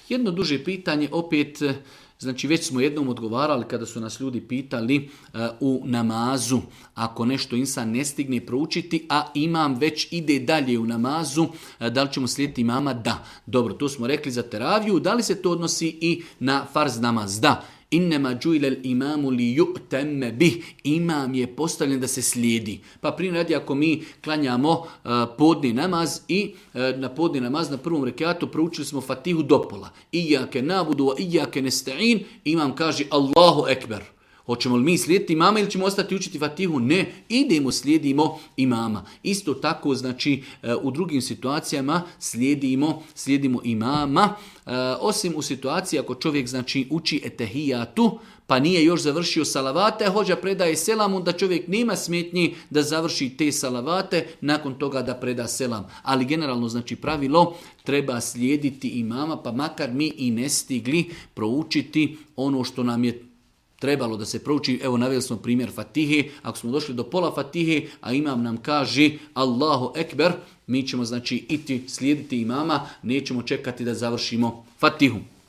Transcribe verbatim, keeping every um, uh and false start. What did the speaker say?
Jedno duže pitanje, opet, znači već smo jednom odgovarali kada su nas ljudi pitali uh, u namazu, ako nešto insan ne stigne proučiti, a imam već ide dalje u namazu, uh, da li ćemo slijediti imama? Da. Dobro, to smo rekli za teraviju, da li se to odnosi i na farz namaz? Da. Innema džuilel imamu li ju'temme bih. Imam je postavljen da se slijedi. Pa primjer radi, ako mi klanjamo uh, podni namaz i uh, na podni namaz na prvom rekatu proučili smo Fatihu do pola. Iyake nabudu wa iyake nesta'in. Imam kaže Allahu ekber. Hoćemo li mi slijediti imama ili ćemo ostati učiti Fatihu? Ne, idemo, slijedimo imama. Isto tako, znači, u drugim situacijama slijedimo, slijedimo imama. Osim u situaciji ako čovjek, znači, uči etehijatu, pa nije još završio salavate, hođa predaje selam, onda čovjek nema smetnji da završi te salavate, nakon toga da preda selam. Ali generalno, znači, pravilo treba slijediti imama, pa makar mi i ne stigli proučiti ono što nam je trebalo da se prouči. Evo, naveli smo primjer Fatihe. Ako smo došli do pola Fatihe, a imam nam kaže Allahu ekber, mi ćemo, znači, iti slijediti imama, nećemo čekati da završimo Fatihu.